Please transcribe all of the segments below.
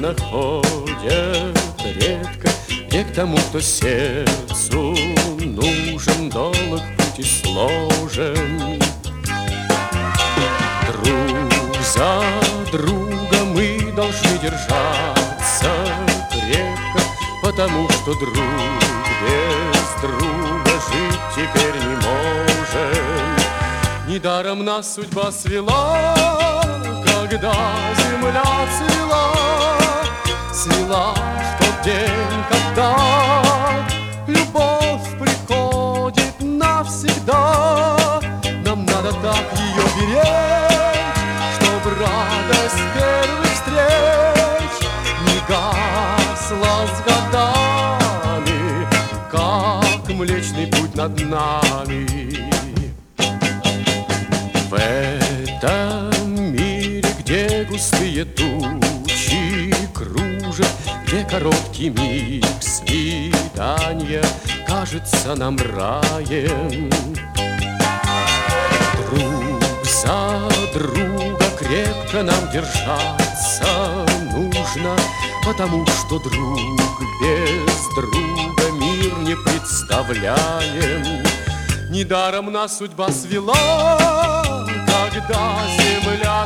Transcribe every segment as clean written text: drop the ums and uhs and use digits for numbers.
находят редко, где к тому, кто сердцу нужен, долг путь и сложен. Друг за друга мы должны держаться крепко, потому что друг без друга жить теперь не можем. Недаром нас судьба свела, когда земля свела в тот день, когда любовь приходит навсегда. Нам надо так ее беречь, чтоб радость первых встреч не гасла с годами, как Млечный Путь над нами. В этом мире, где густые тучи кружат, где короткий миг свидания кажется нам раем, друг за друга крепко нам держаться нужно, потому что друг без друга мир не представляем. Недаром нас судьба свела, когда земля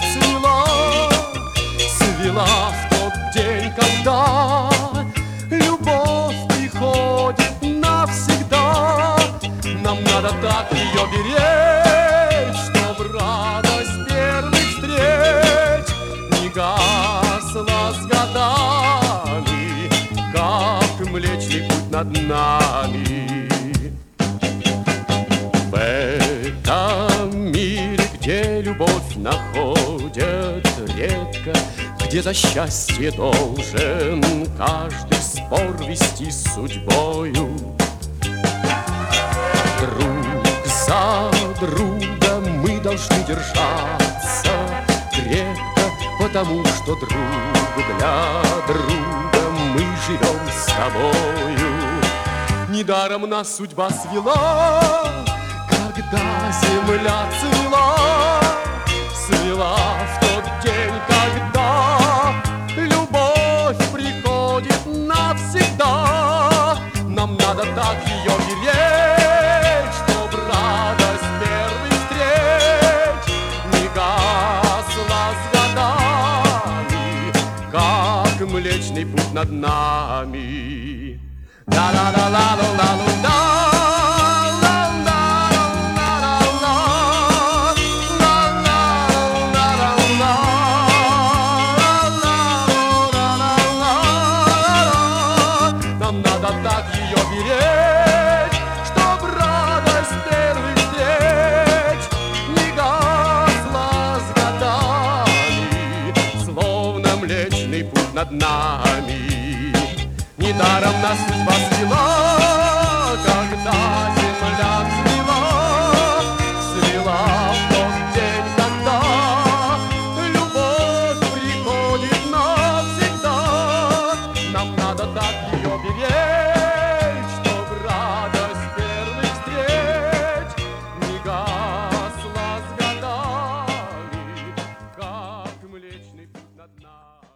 свела в тот день, когда любовь приходит навсегда. Нам надо так ее беречь, чтоб радость первых встреч не гасла с годами, как Млечный Путь над нами. В этом мире, где любовь находят редко, где за счастье должен каждый спор вести с судьбою, друг за друга мы должны держаться крепко, потому что друг для друга мы живем с тобою. Недаром нас судьба свела, когда земля свела в тот день, когда любовь приходит навсегда. Нам надо так ее беречь, чтоб радость первых встреч не гасла с годами, как Млечный Путь над нами. Да-да-да-ла-ла-ла-ла-ла. Так ее беречь, чтоб радость первых встреч не гасла с годами, словно Млечный Путь над нами. Недаром нас судьба свела, когда земля свела в тот день, когда любовь приходит навсегда. Нам надо так ее беречь, чтоб радость первых встреч не гасла с годами, как Млечный Путь над нами.